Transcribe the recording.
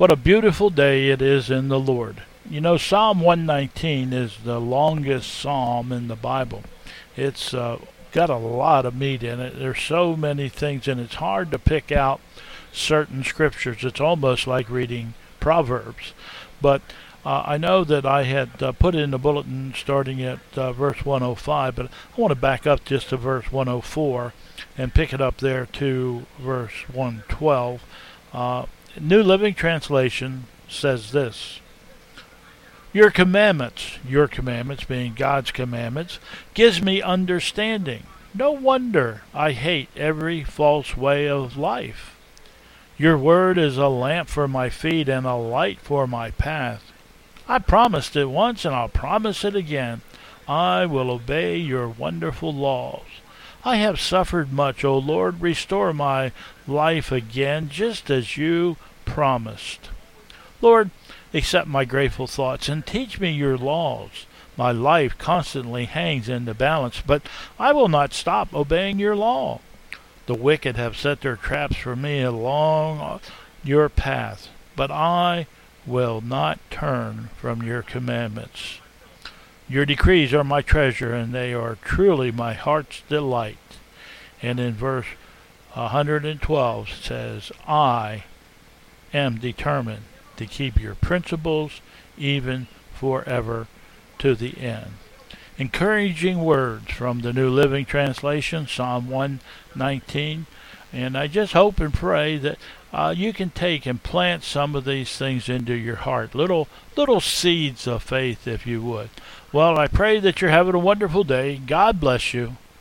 What a beautiful day it is in the Lord. You know, Psalm 119 is the longest psalm in the Bible. It's got a lot of meat in it. There's so many things, and it's hard to pick out certain scriptures. It's almost like reading Proverbs. But I know that I had put in the bulletin starting at verse 105, but I want to back up just to verse 104 and pick it up there to verse 112. New Living Translation says this: your commandments being God's commandments, gives me understanding. No wonder I hate every false way of life. Your word is a lamp for my feet and a light for my path. I promised it once and I'll promise it again. I will obey your wonderful laws. I have suffered much, O Lord. Restore my life again, just as you promised. Lord, accept my grateful thoughts and teach me your laws. My life constantly hangs in the balance, but I will not stop obeying your law. The wicked have set their traps for me along your path, but I will not turn from your commandments. Your decrees are my treasure, and they are truly my heart's delight. And in verse 112 says, I am determined to keep your principles even forever to the end. Encouraging words from the New Living Translation, Psalm 119. And I just hope and pray that you can take and plant some of these things into your heart. Little seeds of faith, if you would. Well, I pray that you're having a wonderful day. God bless you.